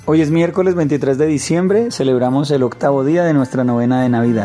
Hoy es miércoles 23 de diciembre, celebramos el 8º día de nuestra novena de Navidad.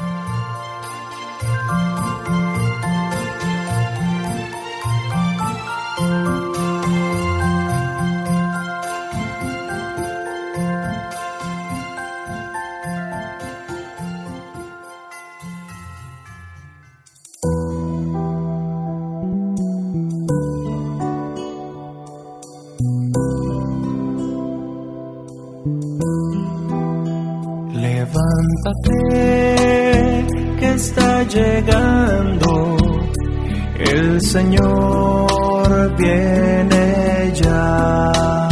Levántate, que está llegando, el Señor viene ya.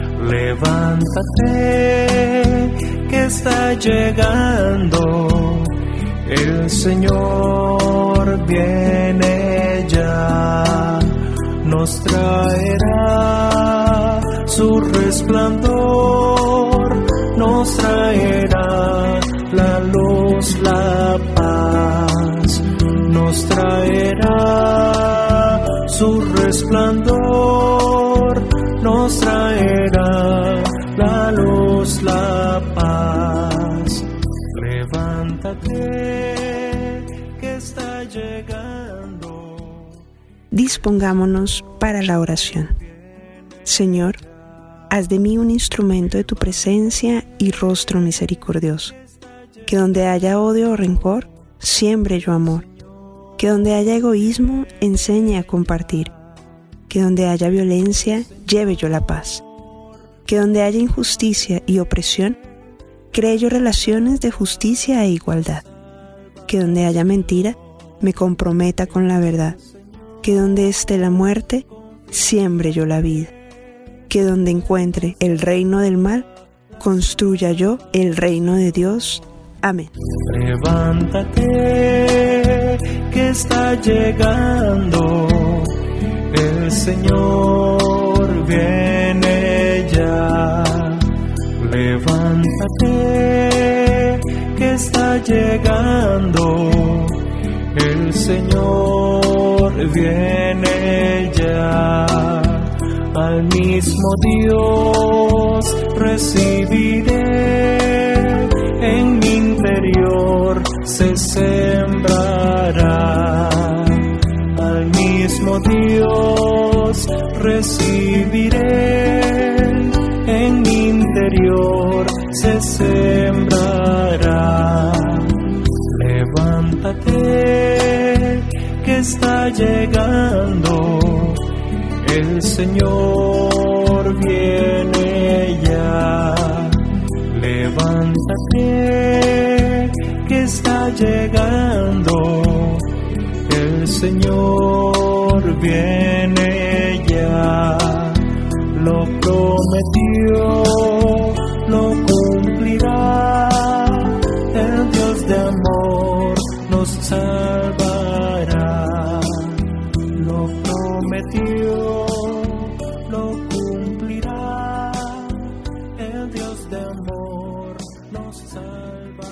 Levántate, que está llegando, el Señor viene ya. Nos traerá su resplandor, nos traerá la luz, la paz, nos traerá su resplandor, nos traerá la luz, la paz. Levántate, que está llegando. Dispongámonos para la oración. Señor, haz de mí un instrumento de tu presencia y rostro misericordioso. Que donde haya odio o rencor, siembre yo amor. Que donde haya egoísmo, enseñe a compartir. Que donde haya violencia, lleve yo la paz. Que donde haya injusticia y opresión, cree yo relaciones de justicia e igualdad. Que donde haya mentira, me comprometa con la verdad. Que donde esté la muerte, siembre yo la vida. Que donde encuentre el reino del mal, construya yo el reino de Dios. Amén. Levántate, que está llegando, el Señor viene ya. Levántate, que está llegando, el Señor viene ya. Al mismo Dios recibiré, en mi interior se sembrará. Al mismo Dios recibiré, en mi interior se sembrará. Levántate, que está llegando, el Señor viene ya. Levántate, que está llegando, el Señor viene ya. Lo prometió, lo cumplirá, el Dios de amor nos salvará. Lo prometió, lo cumplirá, el Dios de amor nos salvará.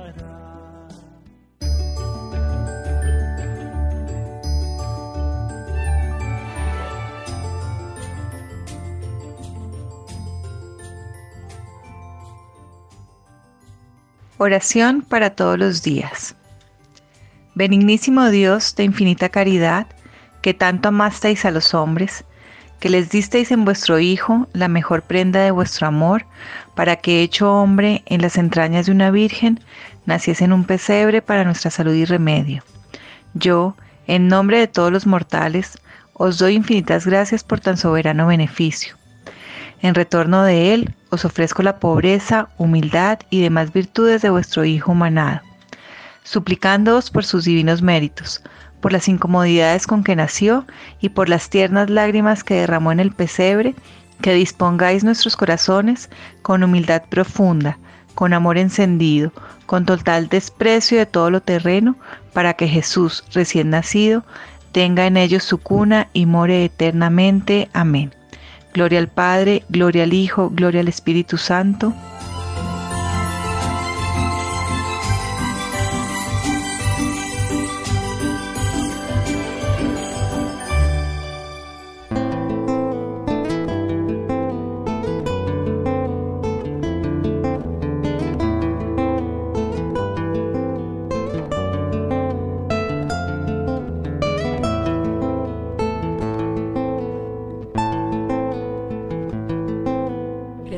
Oración para todos los días. Benignísimo Dios de infinita caridad, que tanto amasteis a los hombres, que les disteis en vuestro Hijo la mejor prenda de vuestro amor, para que, hecho hombre en las entrañas de una virgen, naciese en un pesebre para nuestra salud y remedio. Yo, en nombre de todos los mortales, os doy infinitas gracias por tan soberano beneficio. En retorno de él, os ofrezco la pobreza, humildad y demás virtudes de vuestro Hijo humanado, suplicándoos por sus divinos méritos, por las incomodidades con que nació y por las tiernas lágrimas que derramó en el pesebre, que dispongáis nuestros corazones con humildad profunda, con amor encendido, con total desprecio de todo lo terreno, para que Jesús, recién nacido, tenga en ellos su cuna y more eternamente. Amén. Gloria al Padre, gloria al Hijo, gloria al Espíritu Santo.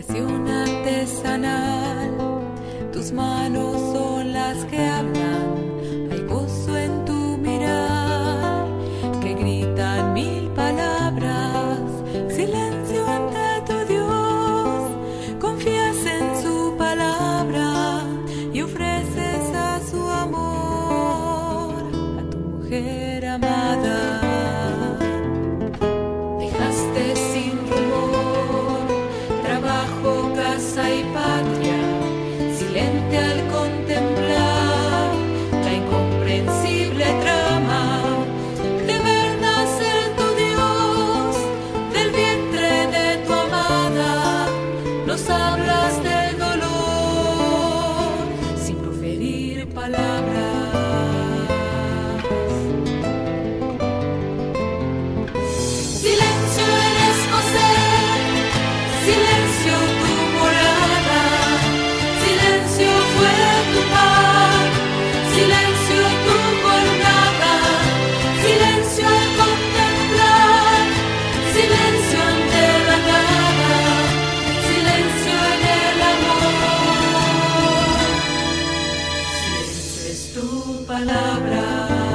creación artesanal, tus manos son las que hablan, hay gozo en tu mirar, que gritan mil palabras, silencio ante tu Dios, confías en su palabra y ofreces a su amor, a tu mujer amada. Dejaste sin rumor trabajo, casa y patria, silente al contemplar la incomprensible trama de ver nacer tu Dios del vientre de tu amada. Nos hablas del dolor sin proferir palabras. Silencio eres José, silencio tu morada, silencio fue tu paz, silencio tu jornada, silencio al contemplar, silencio ante la nada, silencio en el amor, silencio es tu palabra.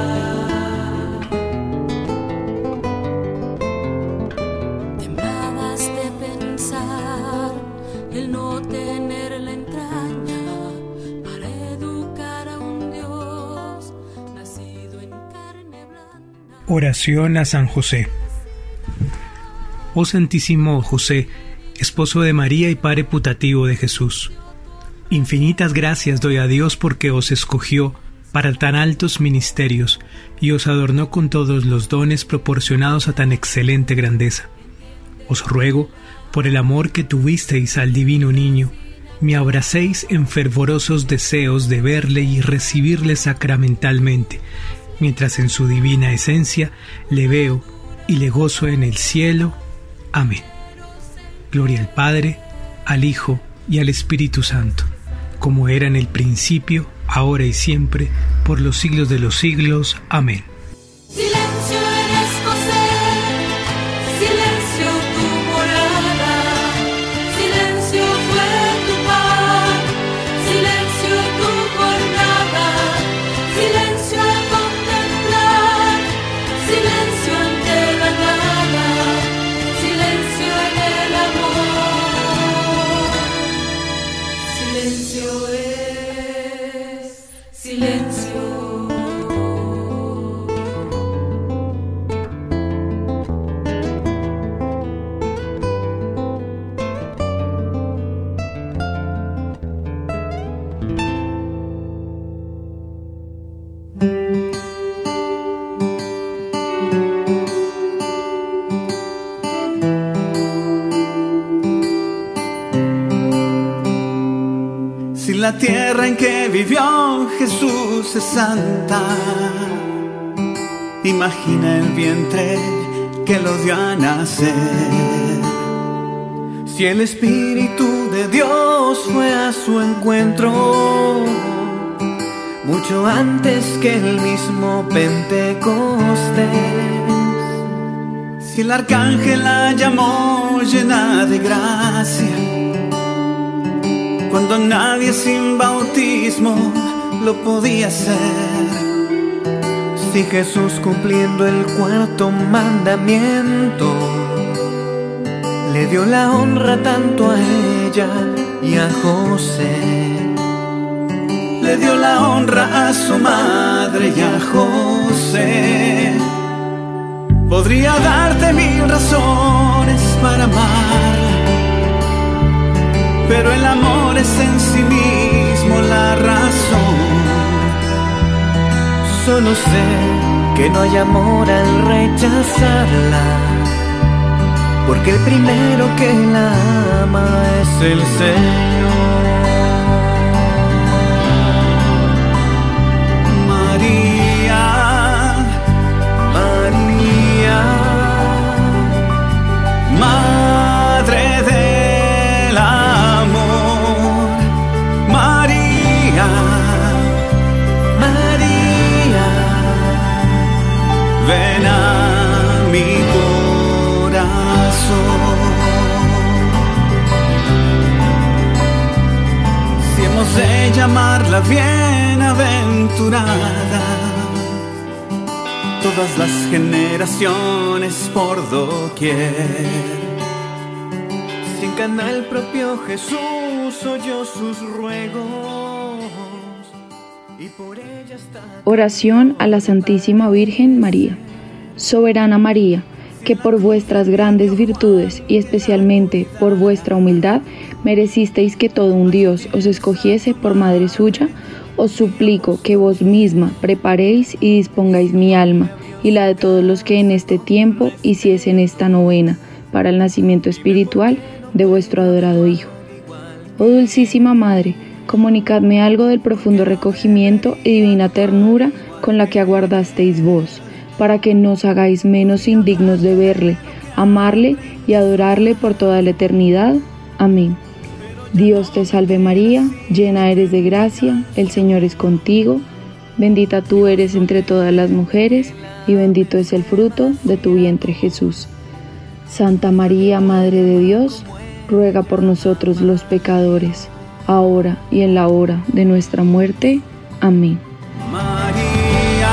Temblabas de pensar el no tener la entraña para educar a un Dios nacido en carne blanda. Oración a San José. Oh Santísimo José, esposo de María y Padre putativo de Jesús, infinitas gracias doy a Dios porque os escogió para tan altos ministerios y os adornó con todos los dones proporcionados a tan excelente grandeza. Os ruego, por el amor que tuvisteis al divino niño, me abracéis en fervorosos deseos de verle y recibirle sacramentalmente, mientras en su divina esencia le veo y le gozo en el cielo. Amén. Gloria al Padre, al Hijo y al Espíritu Santo, como era en el principio, ahora y siempre, por los siglos de los siglos. Amén. Silencio eres José, silencio tu morada, silencio fue tu paz, silencio tu jornada, silencio al contemplar, silencio ante la nada, silencio en el amor, silencio es silencio. Si la tierra en que vivió Jesús es santa, imagina el vientre que lo dio a nacer. Si el Espíritu de Dios fue a su encuentro mucho antes que el mismo Pentecostés, si el arcángel la llamó llena de gracia, cuando nadie sin bautismo lo podía hacer, si Jesús cumpliendo el cuarto mandamiento le dio la honra tanto a ella y a José, le dio la honra a su madre y a José, podría darte mil razones para amarla, pero el amor es en sí mismo la razón. Solo sé que no hay amor al rechazarla, porque el primero que la ama es el Señor. María, María, Madre del amor, María, María, ven a mi corazón. llamarla bienaventurada. Todas las generaciones por doquier. Si en Caná el propio Jesús oyó sus ruegos y por ella está. Oración a la Santísima Virgen María. Soberana María, que por vuestras grandes virtudes y especialmente por vuestra humildad merecisteis que todo un Dios os escogiese por madre suya, os suplico que vos misma preparéis y dispongáis mi alma y la de todos los que en este tiempo hiciesen esta novena para el nacimiento espiritual de vuestro adorado Hijo. Oh Dulcísima Madre, comunicadme algo del profundo recogimiento y divina ternura con la que aguardasteis vos, para que no os hagáis menos indignos de verle, amarle y adorarle por toda la eternidad. Amén. Dios te salve María, llena eres de gracia, el Señor es contigo, bendita tú eres entre todas las mujeres, y bendito es el fruto de tu vientre Jesús. Santa María, Madre de Dios, ruega por nosotros los pecadores, ahora y en la hora de nuestra muerte. Amén. María,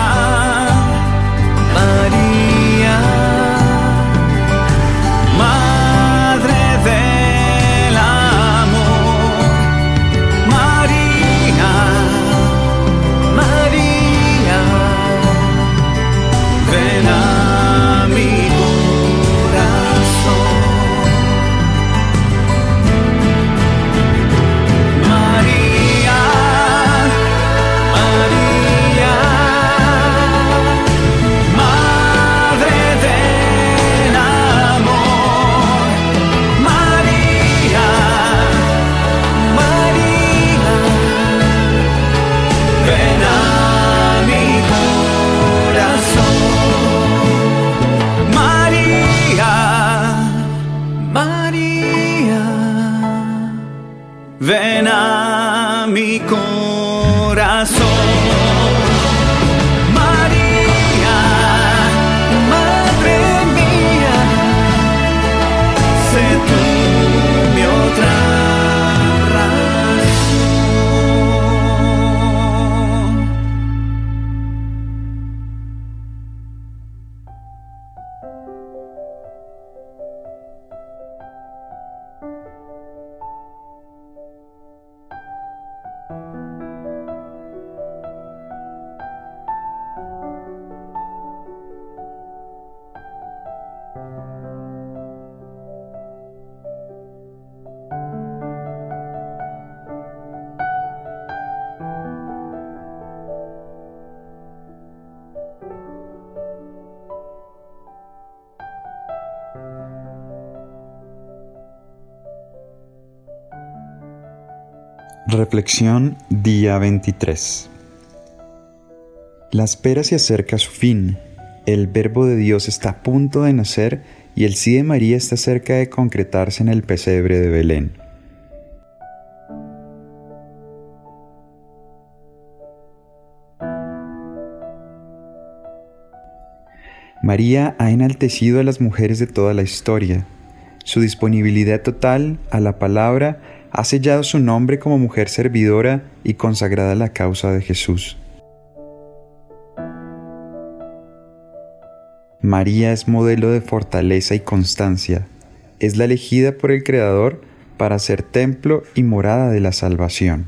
Madre del amor. María, ven a mi corazón. María, Madre del amor. María, ven a mi corazón. María, ven a mi corazón. María, Madre mía, sé tú mi otra razón. Reflexión día 23. La espera se acerca a su fin. El Verbo de Dios está a punto de nacer y el sí de María está cerca de concretarse en el pesebre de Belén. María ha enaltecido a las mujeres de toda la historia. Su disponibilidad total a la palabra ha sellado su nombre como mujer servidora y consagrada a la causa de Jesús. María es modelo de fortaleza y constancia. Es la elegida por el Creador para ser templo y morada de la salvación.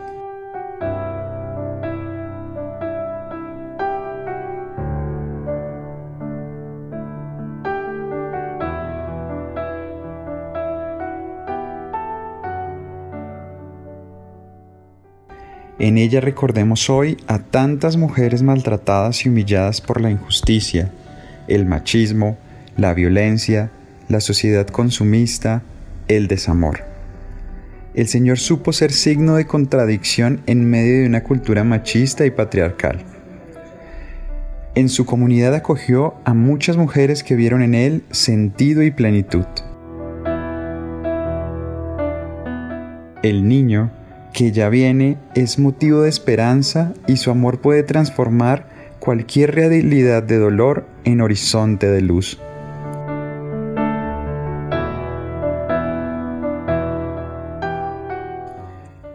En ella recordemos hoy a tantas mujeres maltratadas y humilladas por la injusticia, el machismo, la violencia, la sociedad consumista, el desamor. El Señor supo ser signo de contradicción en medio de una cultura machista y patriarcal. En su comunidad acogió a muchas mujeres que vieron en Él sentido y plenitud. El niño, que ya viene, es motivo de esperanza y su amor puede transformar cualquier realidad de dolor en horizonte de luz.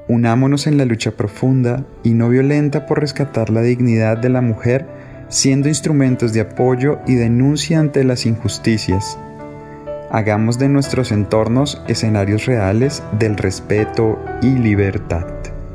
Unámonos en la lucha profunda y no violenta por rescatar la dignidad de la mujer, siendo instrumentos de apoyo y denuncia ante las injusticias. Hagamos de nuestros entornos escenarios reales del respeto y libertad.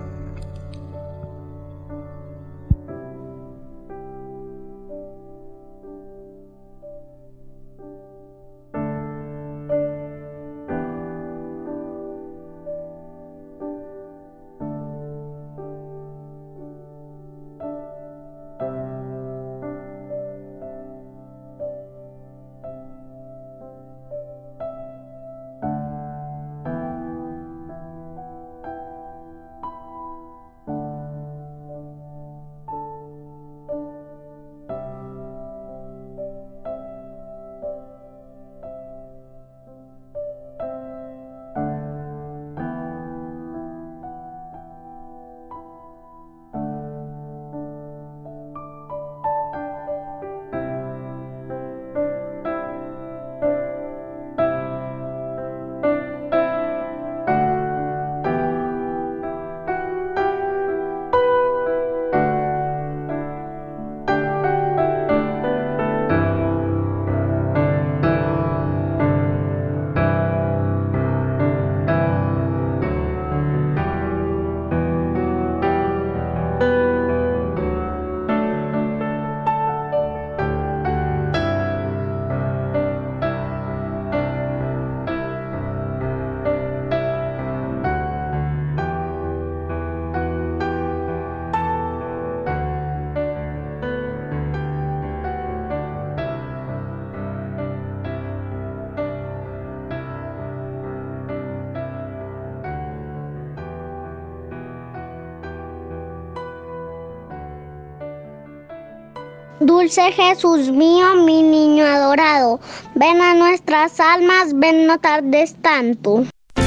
Dulce Jesús mío, mi niño adorado, ven a nuestras almas, ven no tardes tanto.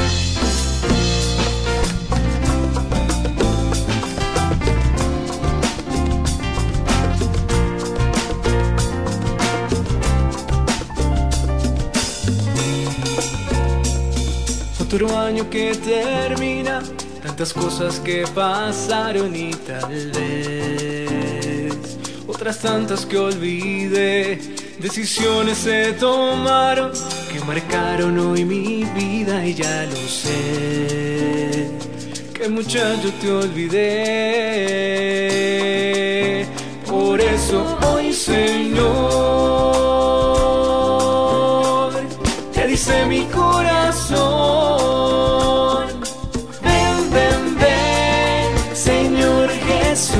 Otro año que termina, tantas cosas que pasaron y tal vez otras tantas que olvidé. Decisiones se tomaron que marcaron hoy mi vida y ya lo sé, que muchacho te olvidé. Por eso hoy, Señor, te dice mi corazón, ven, ven, ven, Señor Jesús.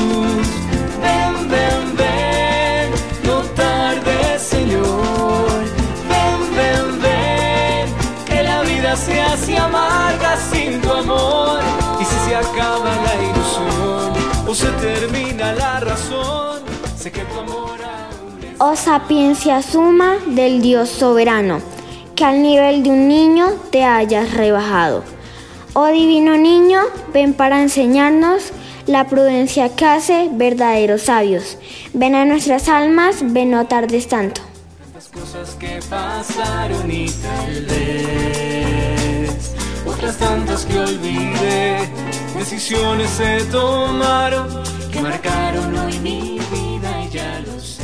Se hace amarga sin tu amor, y si se acaba la ilusión o se termina la razón, sé que tu amor aún es... Oh sapiencia suma del Dios soberano, que al nivel de un niño te hayas rebajado. Oh divino niño, ven para enseñarnos la prudencia que hace verdaderos sabios. Ven a nuestras almas, ven no tardes tanto. Tantas cosas que pasaron y tal vez otras tantas que olvidé. Decisiones se tomaron que marcaron hoy mi vida y ya lo sé.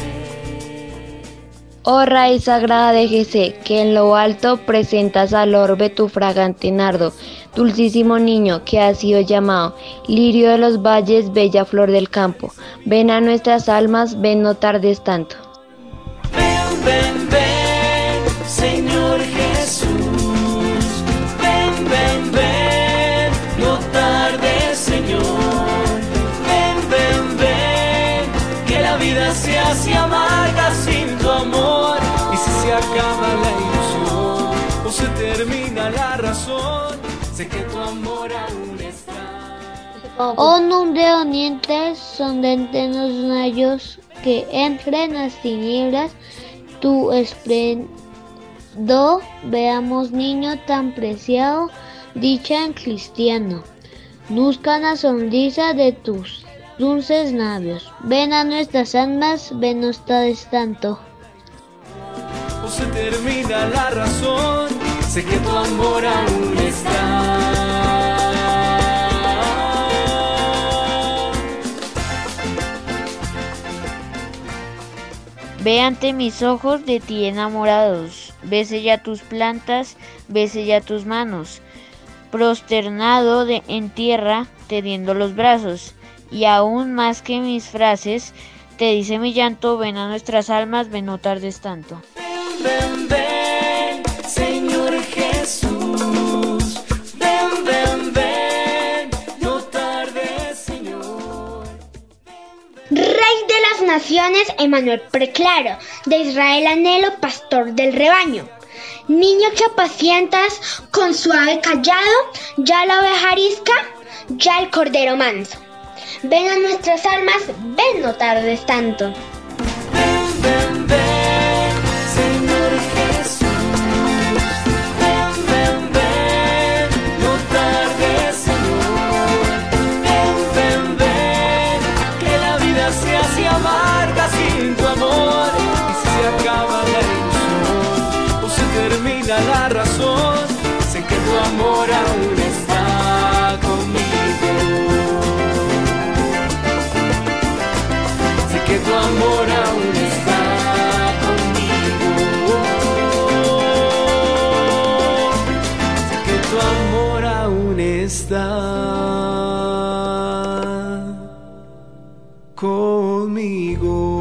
Oh raíz sagrada de Jesé, que en lo alto presentas al orbe tu fragante nardo, dulcísimo niño que has sido llamado, lirio de los valles, bella flor del campo. Ven a nuestras almas, ven no tardes tanto. Ven, ven, ven, Señor Jesús. Ven, ven, ven, no tardes, Señor. Ven, ven, ven, que la vida se hace amarga sin tu amor. Y si se acaba la ilusión o se termina la razón, sé que tu amor aún está. Oh nombre donientes son de los nayos, que entre las tinieblas tu esplendor veamos, niño tan preciado, dicha en cristiano. Busca la sonrisa de tus dulces labios. Ven a nuestras almas, ven no tardes tanto. O se termina la razón, sé que tu amor aún está. Ve ante mis ojos de ti enamorados, bese ya tus plantas, bese ya tus manos, prosternado en tierra, tendiendo los brazos, y aún más que mis frases, te dice mi llanto, ven a nuestras almas, ven no tardes tanto. Ven, ven, Señor Jesús, ven, ven, ven, no tardes, Señor. Rey de las naciones, Emmanuel preclaro, de Israel anhelo, pastor del rebaño. Niño que apacientas con suave callado, ya la oveja arisca, ya el cordero manso. Ven a nuestras almas, ven no tardes tanto. Ven, ven, ven, Señor Jesús, ven, ven, ven, no tardes, Señor. Ven, ven, ven, que la vida se hace amarga sin tu amor. Y si se acaba la ilusión o se termina la razón, sé que tu amor aún está conmigo. Sé que tu amor aún está conmigo. Sé que tu amor aún está conmigo.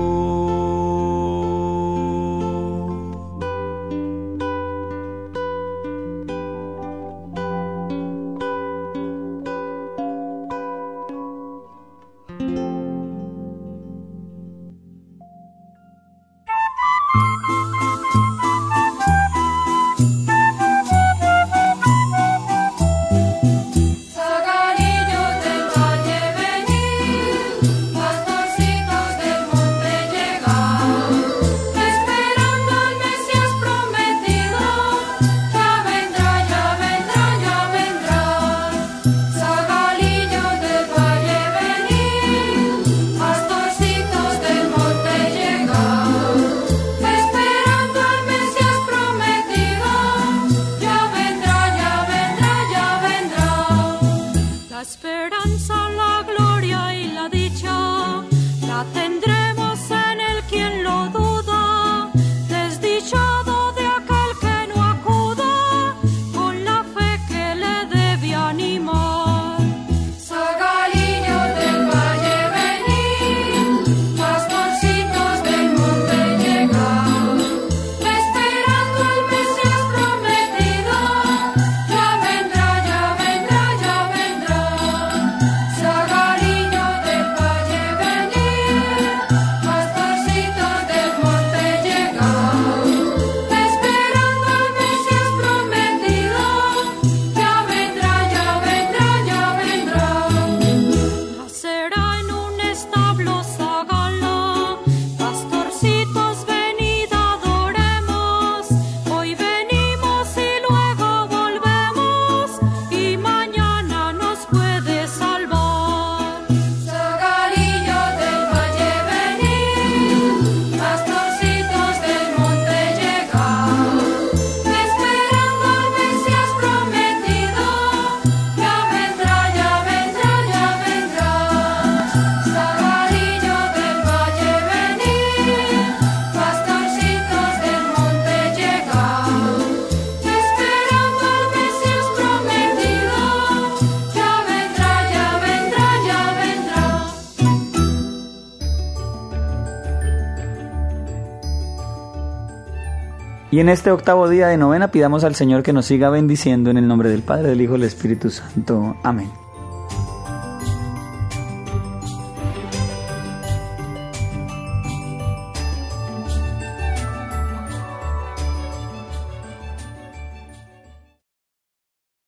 Y en este octavo día de novena pidamos al Señor que nos siga bendiciendo en el nombre del Padre, del Hijo y del Espíritu Santo. Amén.